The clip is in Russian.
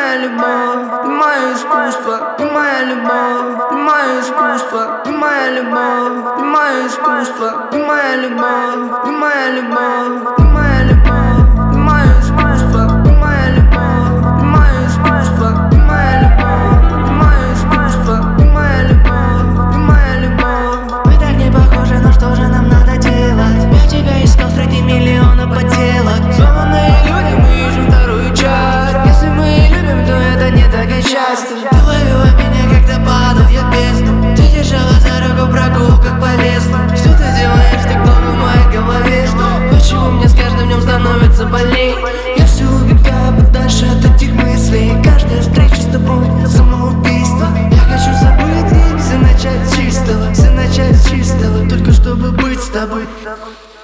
моя любовь, ты мое искусство, ты моя любовь, ты мое искусство, ты моя любовь, ты мое искусство, ты моя любовь, ты моя любовь, ты моя любовь, ты мое искусство, ты моя любовь, ты мое искусство, ты моя любовь, ты мое искусство, ты моя любовь, ты моя любовь. Мы так не похожи, но что же нам надо делать? Я тебя искал среди миллиона подделок. Сломанные люди, мы ищем вторую часть. Если мы и любим, то это не так и часто. Ты ловила меня, когда падал я в бездну. Ты держала за руку в прогулках по лесу. Что ты делаешь так долго в моей голове? Почему мне с каждым днем становится больней? Я все убегаю подальше от этих мыслей. Каждая встреча с тобой — самоубийство. Я хочу забыть и все начать с чистого, все начать с чистого, только чтобы быть с тобой.